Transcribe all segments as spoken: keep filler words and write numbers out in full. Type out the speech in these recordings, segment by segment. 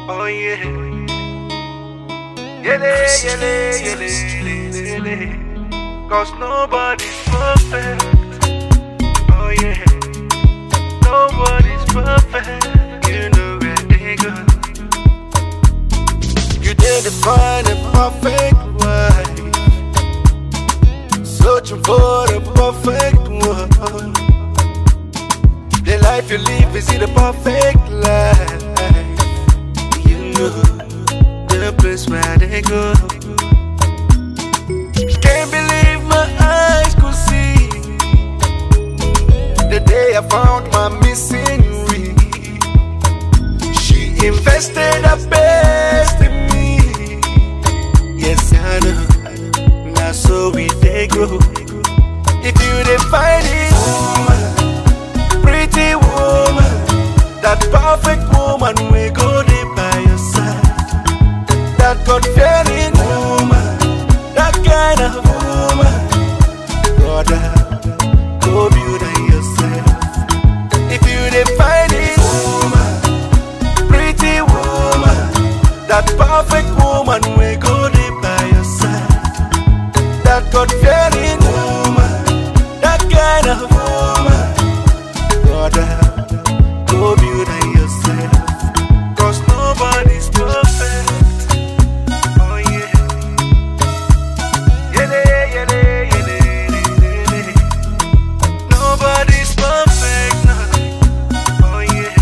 Oh yeah. Yele, yele, yele, yele, yele. Cause nobody's perfect. Oh yeah. Nobody's perfect. You know where they go. You didn't find a perfect wife, searching for the perfect one. The life you live, is it a perfect life? You know the place where they go. Can't believe my eyes could see the day I found my missing ring. She invested her best in me. Yes, I know. Now so we they grow. If you didn't find it, woman, pretty woman, that perfect woman, we go there by your side. That God-fearing woman, that kind of woman, brother, go build it yourself. If you didn't find it, woman, pretty woman, that perfect woman, we go there by your side. That God-fearing woman, that kind of woman, brother, go build it yourself. Cause nobody's perfect. Oh yeah. Yele, yele, yele, yele, yele. Nobody's perfect now. Oh yeah.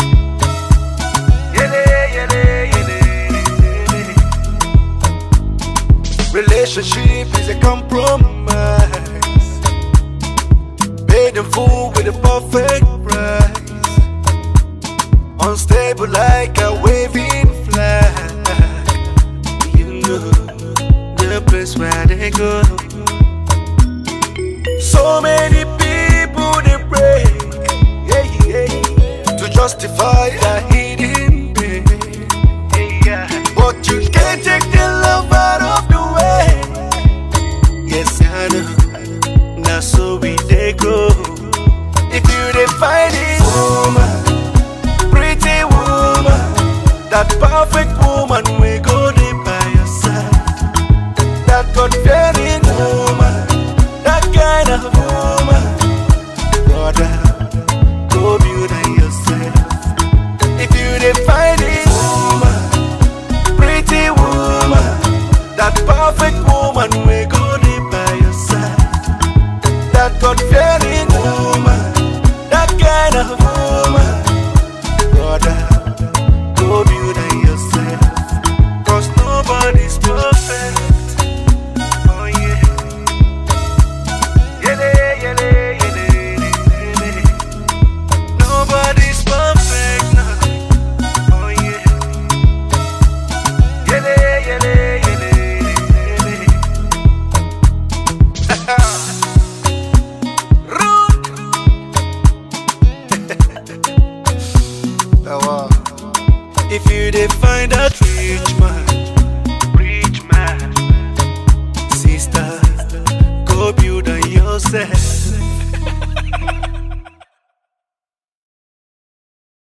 Yele, yele, yele, yele. Relationship is a compromise, paid in full with a perfect price. Unstable like a waving flag. You know the place where they go. So many people they break, yeah, yeah, to justify their hidden pain. Yeah, but you can't take the love out of the way. Yes, I know. Now so we they go. If you didn't find it, woman, pretty woman, that perfect woman,